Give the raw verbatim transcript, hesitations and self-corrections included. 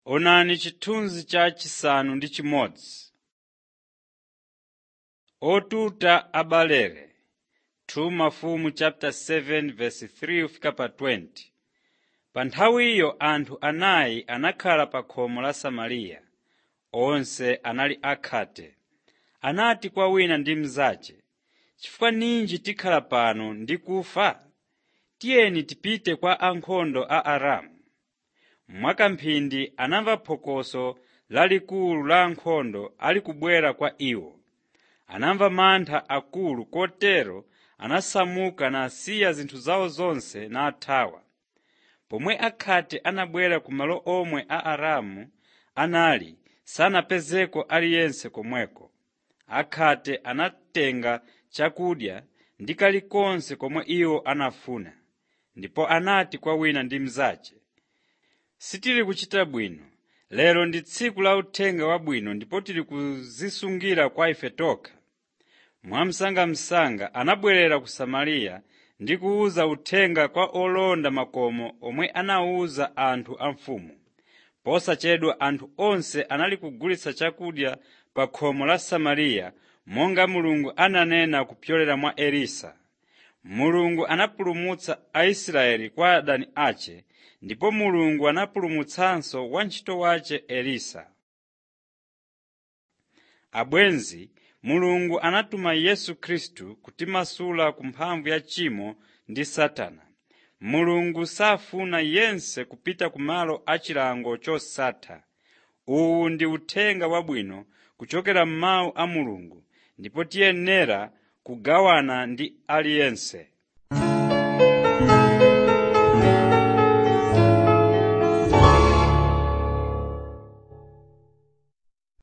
Onani chithunzi cha chisanu ndi chimodzi. Otuta abalere two Mafumu chapter seven verse three kufika pa twenty. Pa nthawi iyo anthu anayi anakhala pa khomo la Samariya. Onse anali akhate. Anati kwa wina ndi mnzace, chifukwa ninji tikhala pano ndi kufa? Tiyeni tipite kwa ankhondo a Aramu. Mwakamphindi anamva phokoso lalikulu la ankhondo ali kubwera kwa iwo. Anamva mantha akulu kotero anasamuka nasiya zinthu zawo zonse nathawa. Pomwe akhate anabwera ku malo omwe a Aramu anali, sanapezeko aliyense komweko. Akhate anatenga chakudya ndi kalikonse komwe iwo anafuna, ndipo anati kwa wina ndi mnzace, sitili kuchita bwino. Lero ndi tsiku la uthenga wabwino ndipo tili kuzisungira kwa ife tokha. Mwamsangamsanga anabwerera ku Samariya ndi kuwuza uthenga kwa olonda makomo omwe anawuza anthu a mfumu. Posachedwa anthu onse anali kugulitsa chakudya pa khomo la Samariya monga Mulungu ananena kupyolera mwa Elisa. Mulungu anapulumutsa Aisraeli kwa adani ace, ndipo Mulungu anapulumutsanso wantchito wace Elisa. Abwenzi, Mulungu anatuma Yesu Khristu kutimasula ku mphamvu ya tchimo ndi Satana. Mulungu safuna yense kupita ku malo achilango chosatha. Uwu ndi uthenga wabwino kuchokera m'mawu a Mulungu, ndipo tiyenera kugawana ndi aliyense.